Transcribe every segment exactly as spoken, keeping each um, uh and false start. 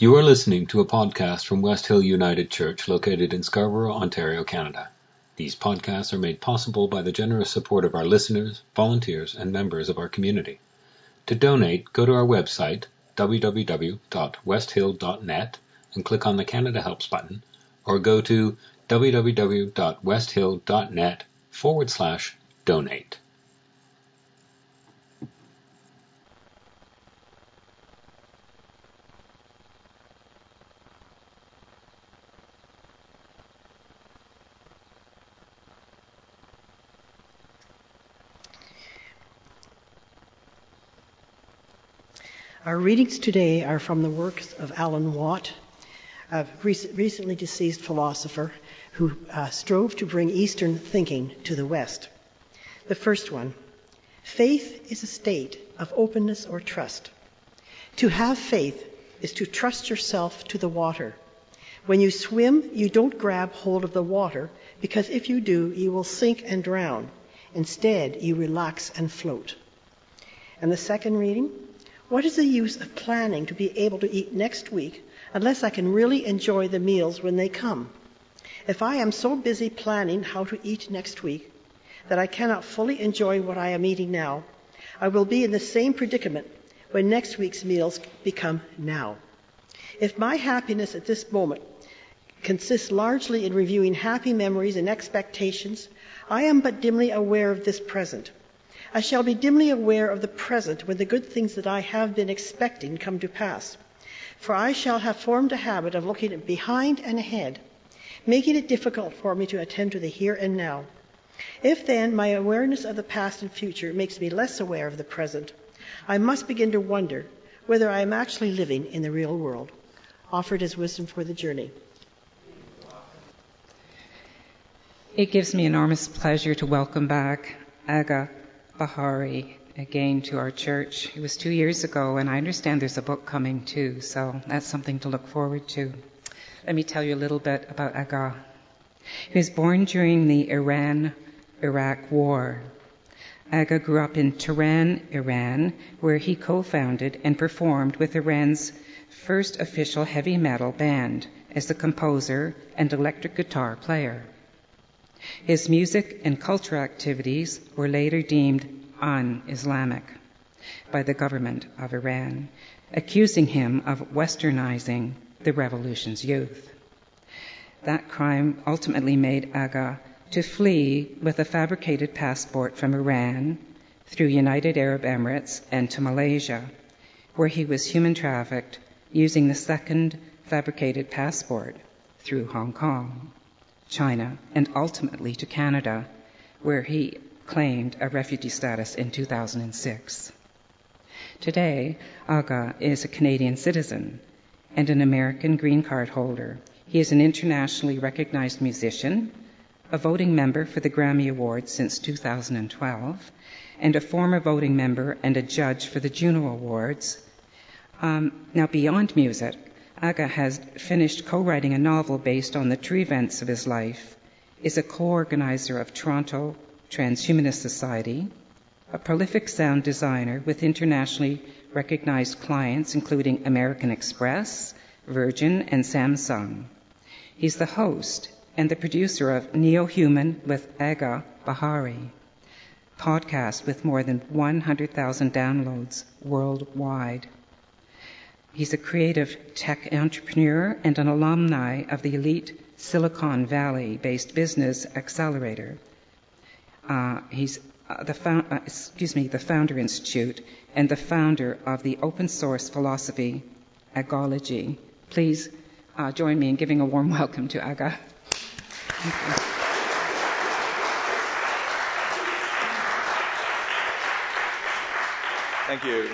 You are listening to a podcast from West Hill United Church located in Scarborough, Ontario, Canada. These podcasts are made possible by the generous support of our listeners, volunteers, and members of our community. To donate, go to our website, w w w dot west hill dot net, and click on the Canada Helps button, or go to w w w dot west hill dot net forward slash donate. Our readings today are from the works of Alan Watt, a rec- recently deceased philosopher who uh, strove to bring Eastern thinking to the West. The first one, faith is a state of openness or trust. To have faith is to trust yourself to the water. When you swim, you don't grab hold of the water, because if you do, you will sink and drown. Instead, you relax and float. And the second reading, what is the use of planning to be able to eat next week unless I can really enjoy the meals when they come? If I am so busy planning how to eat next week that I cannot fully enjoy what I am eating now, I will be in the same predicament when next week's meals become now. If my happiness at this moment consists largely in reviewing happy memories and expectations, I am but dimly aware of this present. I shall be dimly aware of the present when the good things that I have been expecting come to pass. For I shall have formed a habit of looking behind and ahead, making it difficult for me to attend to the here and now. If then my awareness of the past and future makes me less aware of the present, I must begin to wonder whether I am actually living in the real world. Offered as wisdom for the journey. It gives me enormous pleasure to welcome back Aga Bahari again to our church. It was two years ago, and I understand there's a book coming too, so that's something to look forward to. Let me tell you a little bit about Aga. He was born during the Iran-Iraq War. Aga grew up in Tehran, Iran, where he co-founded and performed with Iran's first official heavy metal band as the composer and electric guitar player. His music and cultural activities were later deemed un-Islamic by the government of Iran, accusing him of westernizing the revolution's youth. That crime ultimately made Aga to flee with a fabricated passport from Iran through United Arab Emirates and to Malaysia, where he was human trafficked using the second fabricated passport through Hong Kong, China, and ultimately to Canada, where he claimed a refugee status in two thousand six. Today, Aga is a Canadian citizen and an American green card holder. He is an internationally recognized musician, a voting member for the Grammy Awards since two thousand twelve, and a former voting member and a judge for the Juno Awards. Um, now, beyond music, Aga has finished co-writing a novel based on the true events of his life, is a co-organizer of Toronto Transhumanist Society, a prolific sound designer with internationally recognized clients including American Express, Virgin, and Samsung. He's the host and the producer of Neo-Human with Aga Bahari, podcast with more than one hundred thousand downloads worldwide. He's a creative tech entrepreneur and an alumni of the elite Silicon Valley-based business accelerator. Uh, he's uh, the found, uh, excuse me, the Founder Institute and the founder of the open source philosophy Agology. Please uh, join me in giving a warm welcome to Aga. Thank you. Thank you.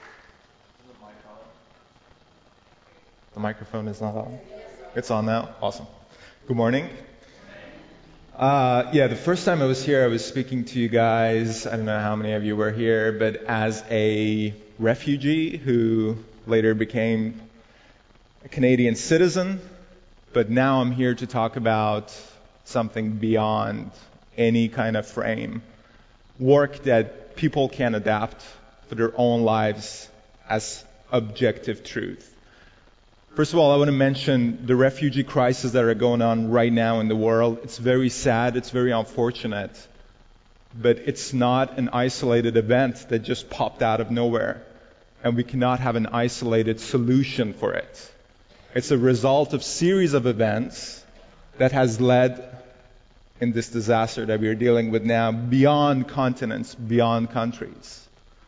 The microphone is not on. It's on now. Awesome. Good morning. Uh, yeah, the first time I was here, I was speaking to you guys. I don't know how many of you were here, but as a refugee who later became a Canadian citizen. But now I'm here to talk about something beyond any kind of frame. Work that people can adapt for their own lives as objective truth. First of all, I want to mention the refugee crisis that are going on right now in the world. It's very sad, it's very unfortunate, but it's not an isolated event that just popped out of nowhere, and we cannot have an isolated solution for it. It's a result of series of events that has led in this disaster that we are dealing with now beyond continents, beyond countries.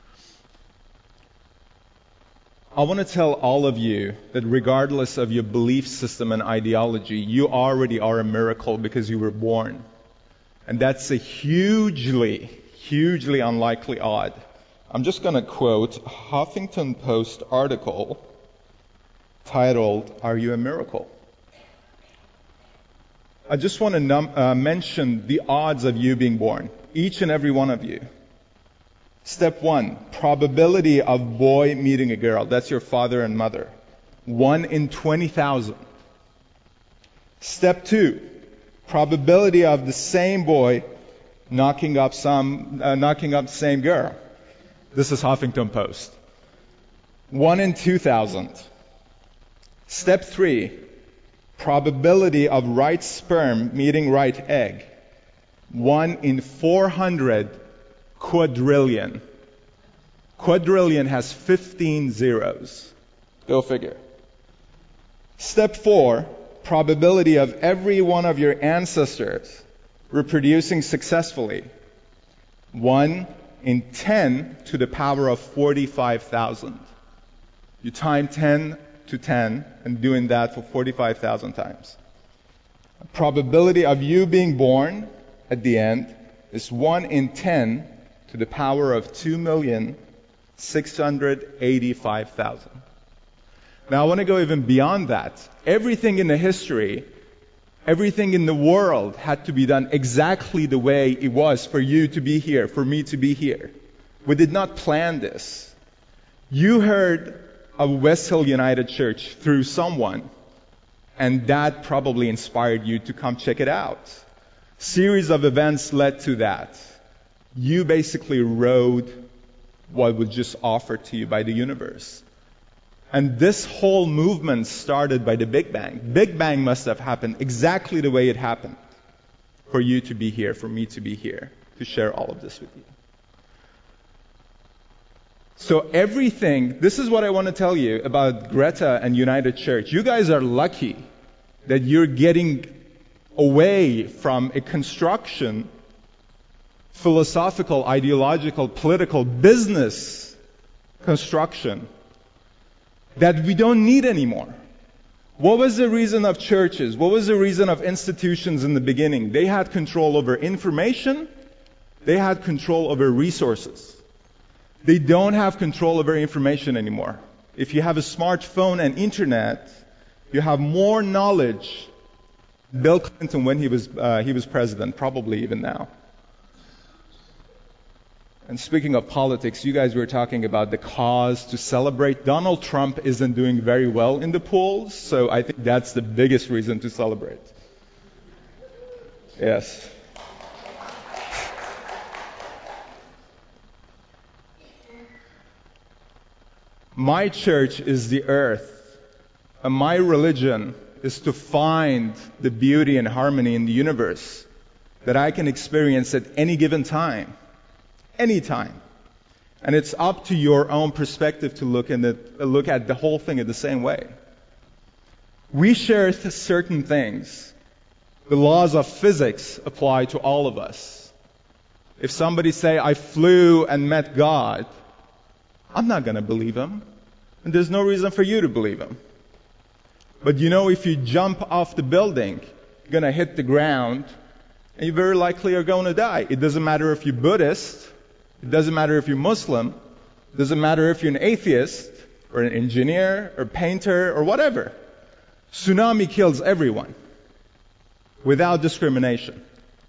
I want to tell all of you that regardless of your belief system and ideology, you already are a miracle because you were born. And that's a hugely, hugely unlikely odd. I'm just going to quote a Huffington Post article titled, "Are You a Miracle?" I just want to num- uh, mention the odds of you being born, each and every one of you. Step one, probability of boy meeting a girl. That's your father and mother. One in twenty thousand. Step two, probability of the same boy knocking up some, uh, knocking up the same girl. This is Huffington Post. One in two thousand. Step three, probability of right sperm meeting right egg. One in four hundred quadrillion. Quadrillion has fifteen zeros. Go figure. Step four, probability of every one of your ancestors reproducing successfully. One in ten to the power of forty-five thousand. You time ten to ten and doing that for forty-five thousand times. Probability of you being born at the end is one in ten to the power of two million six hundred eighty-five thousand. Now I want to go even beyond that. Everything in the history, everything in the world had to be done exactly the way it was for you to be here, for me to be here. We did not plan this. You heard of West Hill United Church through someone, and that probably inspired you to come check it out. Series of events led to that. You basically rode what was just offered to you by the universe. And this whole movement started by the Big Bang. Big Bang must have happened exactly the way it happened for you to be here, for me to be here, to share all of this with you. So everything, this is what I want to tell you about Greta and United Church. You guys are lucky that you're getting away from a construction, philosophical, ideological, political, business construction that we don't need anymore. What was the reason of churches? What was the reason of institutions in the beginning? They had control over information. They had control over resources. They don't have control over information anymore. If you have a smartphone and internet, you have more knowledge. Bill Clinton, when he was uh, he was president, probably even now. And speaking of politics, you guys were talking about the cause to celebrate. Donald Trump isn't doing very well in the polls, so I think that's the biggest reason to celebrate. Yes. My church is the earth, and my religion is to find the beauty and harmony in the universe that I can experience at any given time. Anytime. And it's up to your own perspective to look, in the, look at the whole thing in the same way. We share th- certain things. The laws of physics apply to all of us. If somebody say, I flew and met God, I'm not going to believe him. And there's no reason for you to believe him. But you know, if you jump off the building, you're going to hit the ground, and you very likely are going to die. It doesn't matter if you're Buddhist. It doesn't matter if you're Muslim. It doesn't matter if you're an atheist, or an engineer, or painter, or whatever. Tsunami kills everyone, without discrimination.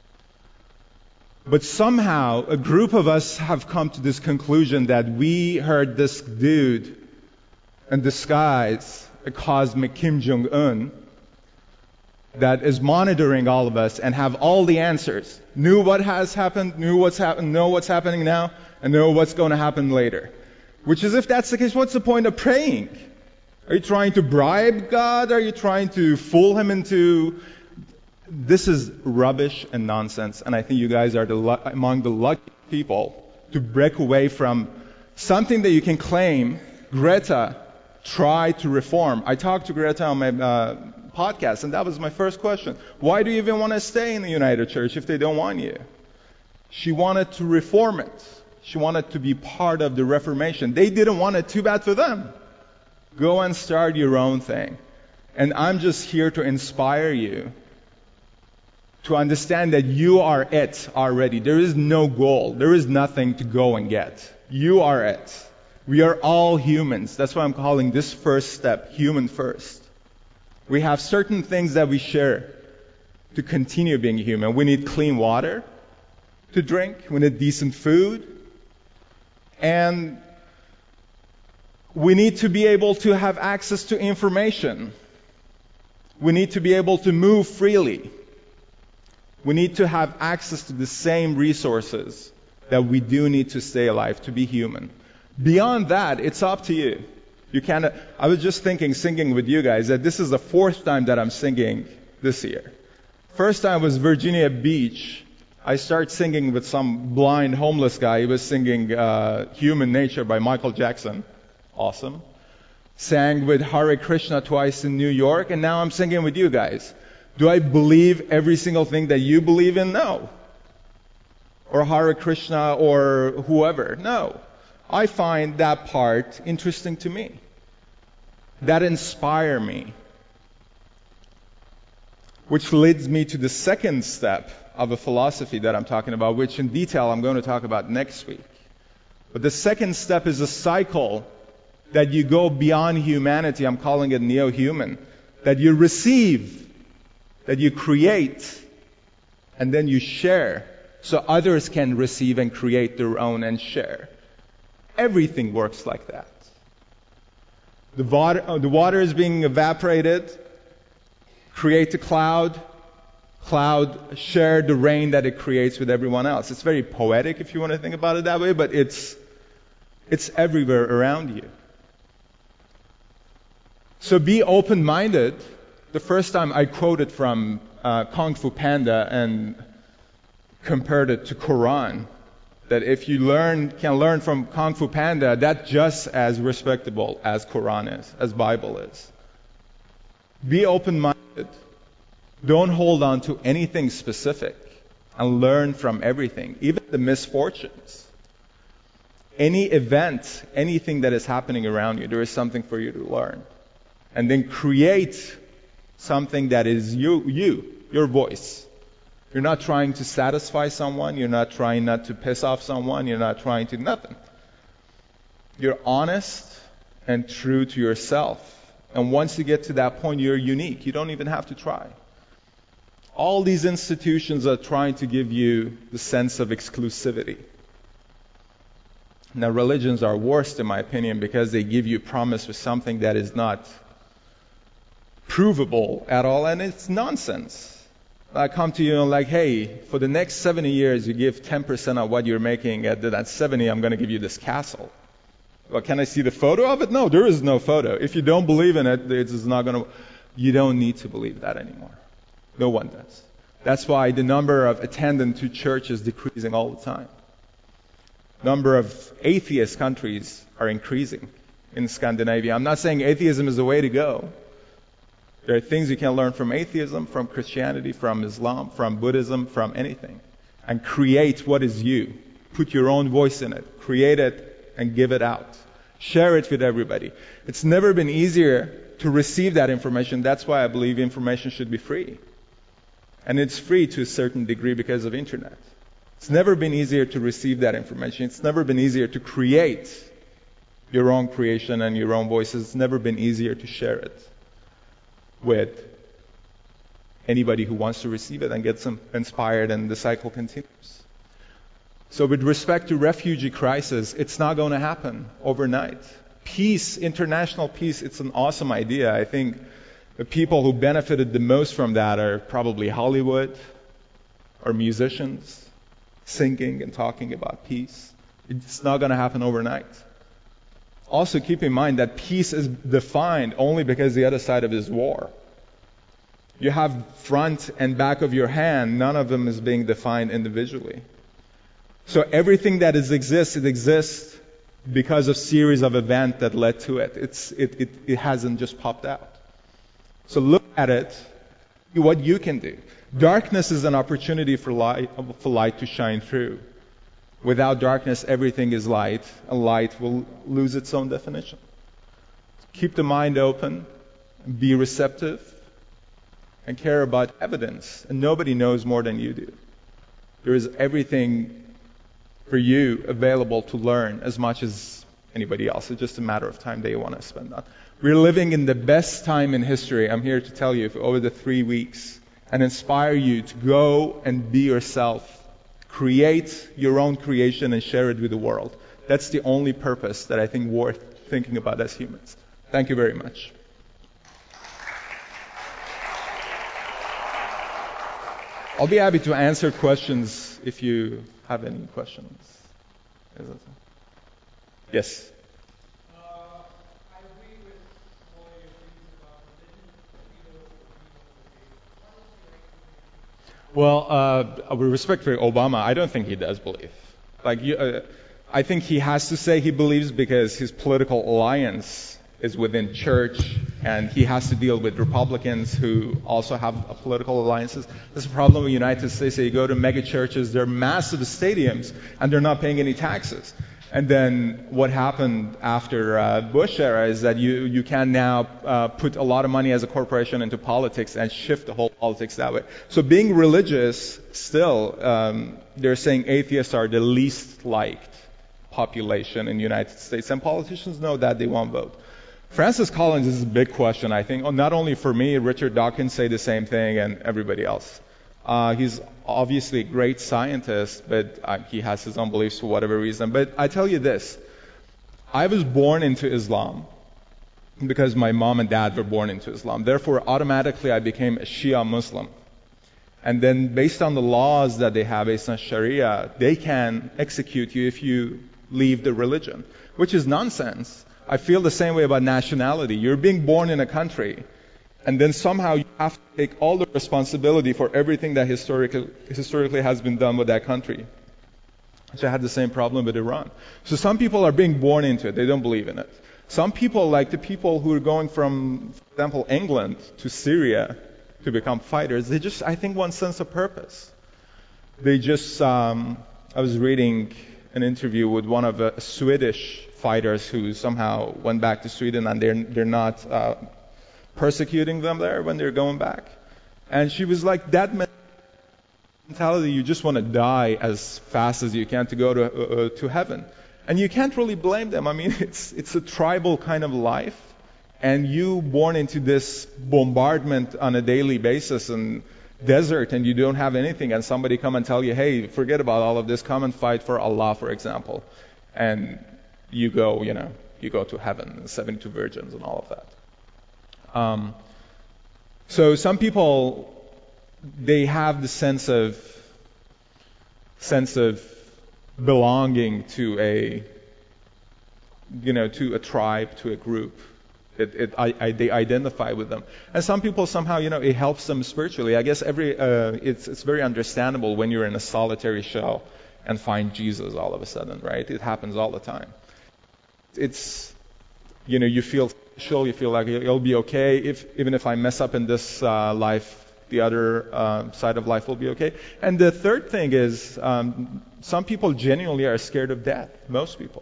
But somehow, a group of us have come to this conclusion that we heard this dude in disguise, a cosmic Kim Jong-un, that is monitoring all of us and have all the answers. Knew what has happened, knew what's happened, know what's happening now, and know what's going to happen later. Which is, if that's the case, what's the point of praying? Are you trying to bribe God? Are you trying to fool him into... This is rubbish and nonsense, and I think you guys are the, among the lucky people to break away from something that you can claim. Greta tried to reform. I talked to Greta on my uh, podcast, and that was my first question. Why do you even want to stay in the United Church if they don't want you? She wanted to reform it. She wanted to be part of the Reformation. They didn't want it. Too bad for them. Go and start your own thing. And I'm just here to inspire you to understand that you are it already. There is no goal. There is nothing to go and get. You are it. We are all humans. That's why I'm calling this first step human first. We have certain things that we share to continue being human. We need clean water to drink. We need decent food. And we need to be able to have access to information. We need to be able to move freely. We need to have access to the same resources that we do need to stay alive, to be human. Beyond that, it's up to you. You can't. I was just thinking, singing with you guys, that this is the fourth time that I'm singing this year. First time was Virginia Beach. I started singing with some blind homeless guy. He was singing uh, Human Nature by Michael Jackson. Awesome. Sang with Hare Krishna twice in New York, and now I'm singing with you guys. Do I believe every single thing that you believe in? No. Or Hare Krishna or whoever? No. I find that part interesting to me. That inspires me. Which leads me to the second step of a philosophy that I'm talking about, which in detail I'm going to talk about next week. But the second step is a cycle that you go beyond humanity. I'm calling it neo-human. That you receive, that you create, and then you share, so others can receive and create their own and share. Everything works like that. The water, uh, the water is being evaporated, create a cloud, cloud share the rain that it creates with everyone else. It's very poetic if you want to think about it that way, but it's it's everywhere around you. So be open-minded. The first time I quoted from uh, Kung Fu Panda and compared it to Quran, that if you learn can learn from Kung Fu Panda, that's just as respectable as Quran is, as Bible is. Be open-minded. Don't hold on to anything specific and learn from everything, even the misfortunes. Any event, anything that is happening around you, there is something for you to learn. And then create something that is you, you, your voice. You're not trying to satisfy someone. You're not trying not to piss off someone. You're not trying to nothing. You're honest and true to yourself. And once you get to that point, you're unique. You don't even have to try. All these institutions are trying to give you the sense of exclusivity. Now, religions are worst, in my opinion, because they give you promise with something that is not provable at all, and it's nonsense. I come to you and like, hey, for the next seventy years, you give ten percent of what you're making. At that seventy, I'm going to give you this castle. Well, can I see the photo of it? No, there is no photo. If you don't believe in it, it's not going to. You don't need to believe that anymore. No one does. That's why the number of attendance to church is decreasing all the time. Number of atheist countries are increasing in Scandinavia. I'm not saying atheism is the way to go. There are things you can learn from atheism, from Christianity, from Islam, from Buddhism, from anything. And create what is you. Put your own voice in it. Create it and give it out. Share it with everybody. It's never been easier to receive that information. That's why I believe information should be free. And it's free to a certain degree because of internet. It's never been easier to receive that information. It's never been easier to create your own creation and your own voices. It's never been easier to share it with anybody who wants to receive it and gets inspired, and the cycle continues. So with respect to refugee crisis, it's not going to happen overnight. Peace, international peace, it's an awesome idea. I think the people who benefited the most from that are probably Hollywood or musicians singing and talking about peace. It's not going to happen overnight. Also keep in mind that peace is defined only because the other side of it is war. You have front and back of your hand, none of them is being defined individually. So everything that is exists, it exists because of series of events that led to it. It's, it, it, it hasn't just popped out. So look at it, see what you can do. Darkness is an opportunity for light, for light to shine through. Without darkness, everything is light, and light will lose its own definition. Keep the mind open, be receptive, and care about evidence. And nobody knows more than you do. There is everything for you available to learn as much as anybody else. It's just a matter of time they want to spend on. We're living in the best time in history. I'm here to tell you for over the three weeks and inspire you to go and be yourself. Create your own creation and share it with the world. That's the only purpose that I think worth thinking about as humans. Thank you very much. I'll be happy to answer questions if you have any questions. Yes? Uh, I agree with all your things about religion. Well, uh, with respect for Obama, I don't think he does believe. Like, you, uh, I think he has to say he believes because his political alliance is within church, and he has to deal with Republicans who also have uh, political alliances. That's a problem in the United States. You go to mega churches, they're massive stadiums, and they're not paying any taxes. And then what happened after uh, Bush era is that you, you can now uh, put a lot of money as a corporation into politics and shift the whole politics that way. So being religious, still, um, they're saying atheists are the least liked population in the United States. And politicians know that, they won't vote. Francis Collins is a big question, I think. Not only for me, Richard Dawkins say the same thing, and everybody else. Uh, he's obviously a great scientist, but uh, he has his own beliefs for whatever reason. But I tell you this, I was born into Islam because my mom and dad were born into Islam. Therefore, automatically I became a Shia Muslim. And then based on the laws that they have, based on Sharia, they can execute you if you leave the religion, which is nonsense. I feel the same way about nationality. You're being born in a country, and then somehow you have to take all the responsibility for everything that historically, historically has been done with that country. So I had the same problem with Iran. So some people are being born into it. They don't believe in it. Some people, like the people who are going from, for example, England to Syria to become fighters, they just, I think, want sense of purpose. They just, um, I was reading an interview with one of the Swedish fighters who somehow went back to Sweden, and they're they're not uh, persecuting them there when they're going back. And she was like, that mentality, you just want to die as fast as you can to go to uh, to heaven. And you can't really blame them. I mean, it's it's a tribal kind of life, and you born into this bombardment on a daily basis and desert, and you don't have anything, and somebody come and tell you, hey, forget about all of this, come and fight for Allah, for example. And you go, you know, you go to heaven, seventy-two virgins and all of that. Um, so some people, they have the sense of sense of belonging to a, you know, to a tribe, to a group. It, it, I, I, they identify with them. And some people somehow, you know, it helps them spiritually. I guess every, uh, it's it's very understandable when you're in a solitary shell and find Jesus all of a sudden, right? It happens all the time. It's, you know, you feel special, you feel like you'll be okay. If even if I mess up in this uh, life, the other uh, side of life will be okay. And the third thing is, um, some people genuinely are scared of death. Most people.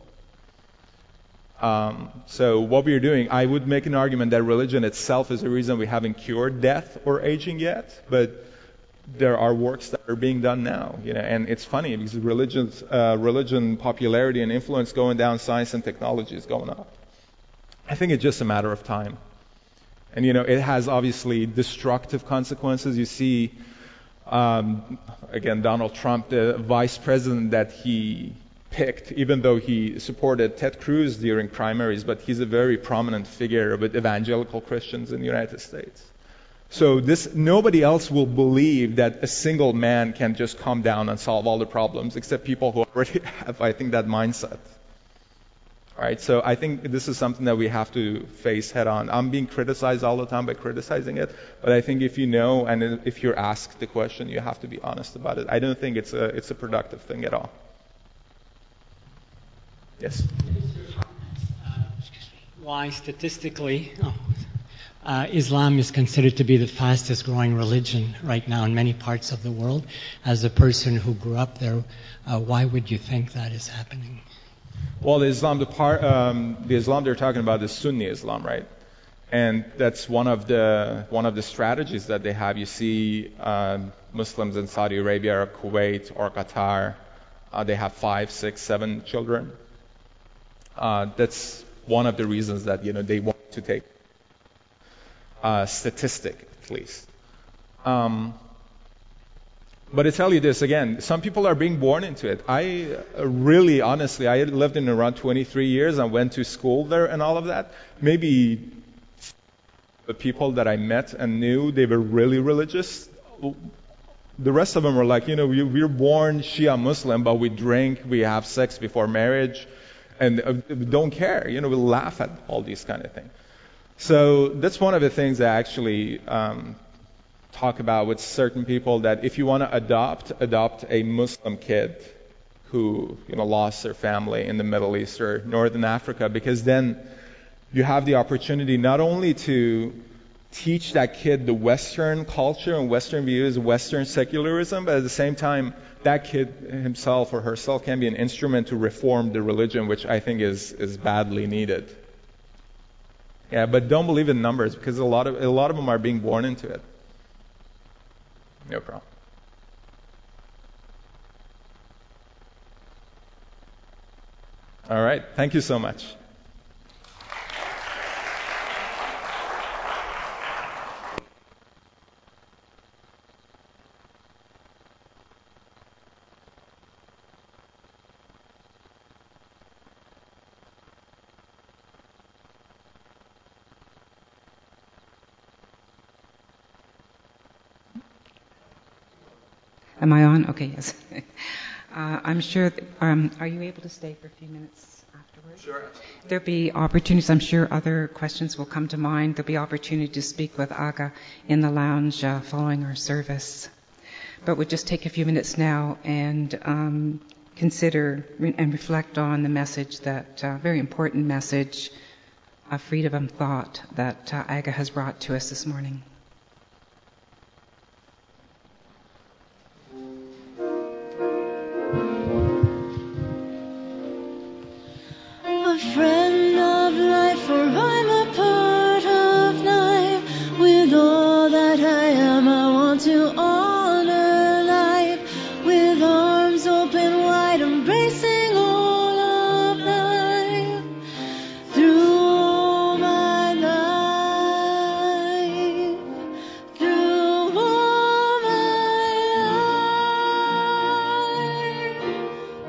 Um, so what we are doing, I would make an argument that religion itself is the reason we haven't cured death or aging yet, but there are works that are being done now, you know, and it's funny because religion's, uh, religion popularity and influence going down, science and technology is going up. I think it's just a matter of time. And, you know, it has obviously destructive consequences. You see, um, again, Donald Trump, the vice president that he picked, even though he supported Ted Cruz during primaries, but he's a very prominent figure with evangelical Christians in the United States. So this, nobody else will believe that a single man can just come down and solve all the problems, except people who already have, I think, that mindset. All right, so I think this is something that we have to face head on. I'm being criticized all the time by criticizing it, but I think if you know and if you're asked the question, you have to be honest about it. I don't think it's a it's a productive thing at all. Yes. Why statistically oh, uh, Islam is considered to be the fastest growing religion right now in many parts of the world? As a person who grew up there, uh, why would you think that is happening? Well, the Islam, the part, um, the Islam they're talking about is Sunni Islam, right? And that's one of the one of the strategies that they have. You see, um, Muslims in Saudi Arabia or Kuwait or Qatar, uh, they have five, six, seven children. Uh, that's one of the reasons that you know they want to take uh, statistic at least. Um, But I tell you this again, some people are being born into it. I uh, really, honestly, I lived in Iran twenty-three years and went to school there and all of that. Maybe the people that I met and knew, they were really religious. The rest of them were like, you know, we, we're born Shia Muslim, but we drink, we have sex before marriage, and uh, we don't care. You know, we laugh at all these kind of things. So that's one of the things that actually um, talk about with certain people, that if you want to adopt, adopt a Muslim kid who, you know, lost their family in the Middle East or Northern Africa, because then you have the opportunity not only to teach that kid the Western culture and Western views, Western secularism, but at the same time, that kid himself or herself can be an instrument to reform the religion, which I think is is badly needed. Yeah, but don't believe in numbers, because a lot of a lot of them are being born into it. No problem. All right. Thank you so much. Am I on? Okay, yes. uh, I'm sure, th- um, are you able to stay for a few minutes afterwards? Sure. There'll be opportunities, I'm sure other questions will come to mind. There'll be opportunity to speak with Aga in the lounge uh, following our service. But we'll just take a few minutes now and um, consider re- and reflect on the message, that uh, very important message of freedom of thought that uh, Aga has brought to us this morning. A friend of life, for I'm a part of life. With all that I am, I want to honor life. With arms open wide, embracing all of life. Through all my life, through all my life.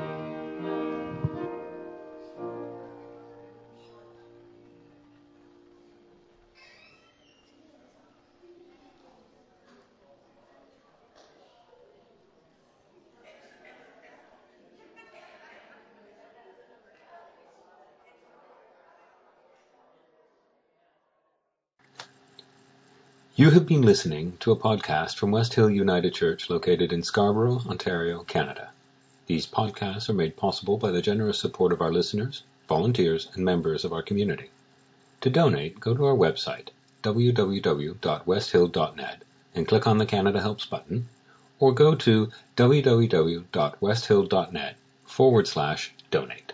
You have been listening to a podcast from West Hill United Church located in Scarborough, Ontario, Canada. These podcasts are made possible by the generous support of our listeners, volunteers, and members of our community. To donate, go to our website, w w w dot west hill dot net, and click on the Canada Helps button, or go to w w w dot west hill dot net forward slash donate.